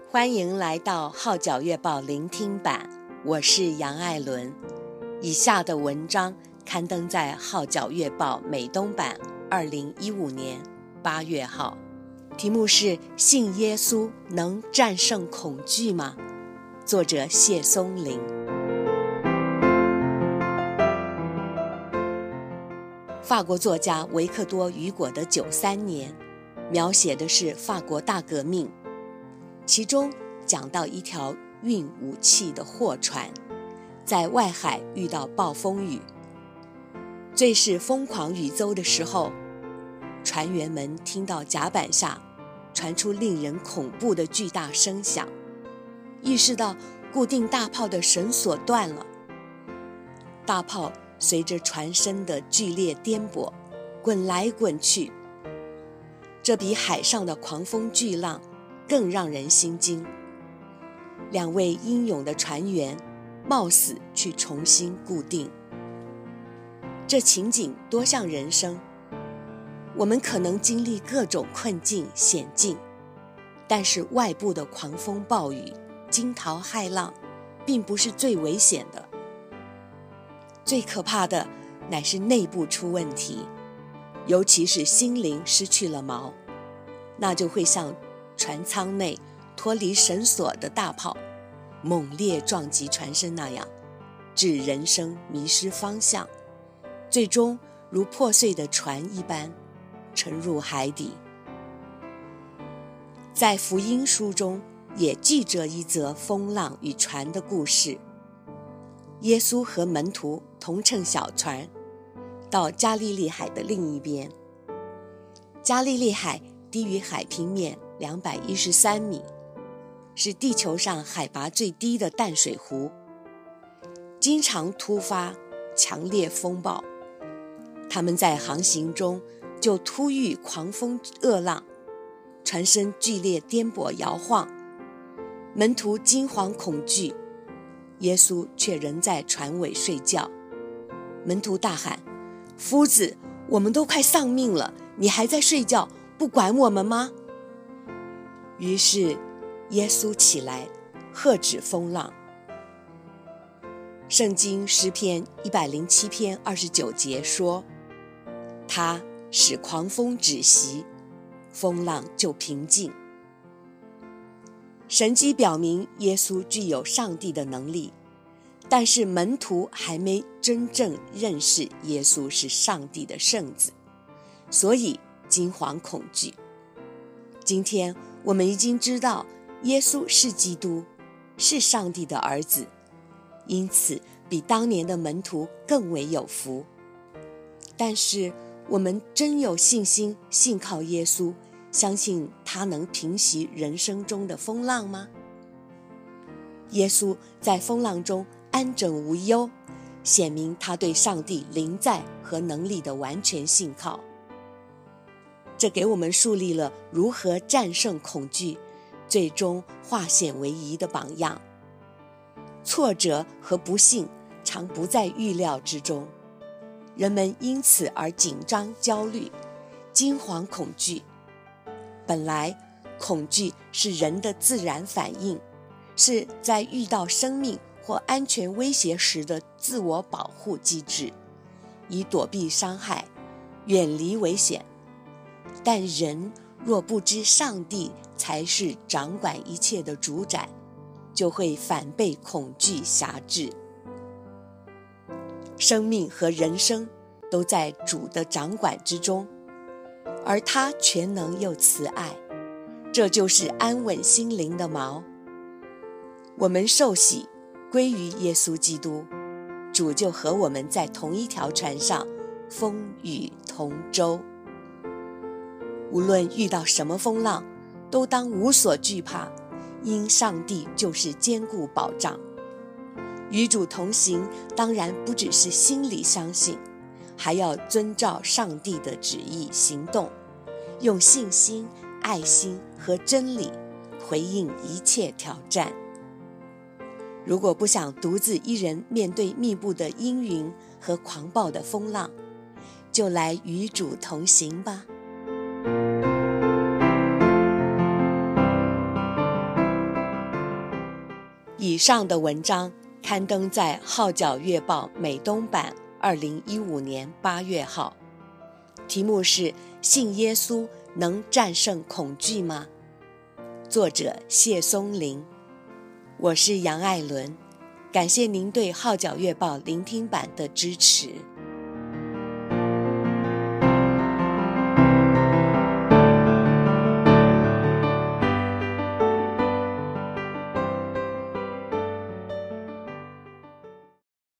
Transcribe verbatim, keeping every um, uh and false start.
欢迎来到号角月报聆听版，我是杨爱伦。以下的文章刊登在号角月报美东版二零一五年八月号，题目是信耶稣能战胜恐惧吗？作者谢松林。法国作家维克多·雨果的九三年描写的是法国大革命，其中讲到一条运武器的货船在外海遇到暴风雨，最是疯狂雨骤的时候，船员们听到甲板下传出令人恐怖的巨大声响，意识到固定大炮的绳索断了，大炮随着船身的剧烈颠簸滚来滚去，这比海上的狂风巨浪更让人心惊。两位英勇的船员冒死去重新固定，这情景多像人生。我们可能经历各种困境险境，但是外部的狂风暴雨惊涛骇浪并不是最危险的，最可怕的乃是内部出问题，尤其是心灵失去了锚，那就会像船舱内脱离绳索的大炮猛烈撞击船身那样，致人生迷失方向，最终如破碎的船一般沉入海底。在福音书中也记着一则风浪与船的故事。耶稣和门徒同乘小船到加利利海的另一边。加利利海低于海平面两百一十三米，是地球上海拔最低的淡水湖，经常突发强烈风暴。他们在航行中就突遇狂风恶浪，船身剧烈颠簸摇晃，门徒惊惶恐惧，耶稣却仍在船尾睡觉。门徒大喊：夫子，我们都快丧命了，你还在睡觉，不管我们吗？于是耶稣起来喝止风浪。圣经诗篇一百零七篇二十九节说，他使狂风止息，风浪就平静。神迹表明耶稣具有上帝的能力，但是门徒还没真正认识耶稣是上帝的圣子，所以惊惶恐惧。今天我们已经知道耶稣是基督，是上帝的儿子，因此比当年的门徒更为有福。但是我们真有信心信靠耶稣，相信他能平息人生中的风浪吗？耶稣在风浪中安枕无忧，显明他对上帝临在和能力的完全信靠。这给我们树立了如何战胜恐惧，最终化险为夷的榜样。挫折和不幸常不在预料之中，人们因此而紧张焦虑，惊惶恐惧。本来恐惧是人的自然反应，是在遇到生命或安全威胁时的自我保护机制，以躲避伤害，远离危险。但人若不知上帝才是掌管一切的主宰，就会反被恐惧辖制。生命和人生都在主的掌管之中，而他全能又慈爱，这就是安稳心灵的锚。我们受洗归于耶稣基督，主就和我们在同一条船上，风雨同舟。无论遇到什么风浪，都当无所惧怕，因上帝就是坚固保障。与主同行，当然不只是心里相信，还要遵照上帝的旨意行动，用信心、爱心和真理回应一切挑战。如果不想独自一人面对密布的阴云和狂暴的风浪，就来与主同行吧。 以上的文章刊登在《号角月报》美东版二零一五年八月号，题目是信耶稣能战胜恐惧吗？作者谢松林。我是杨爱伦，感谢您对《号角月报》聆听版的支持。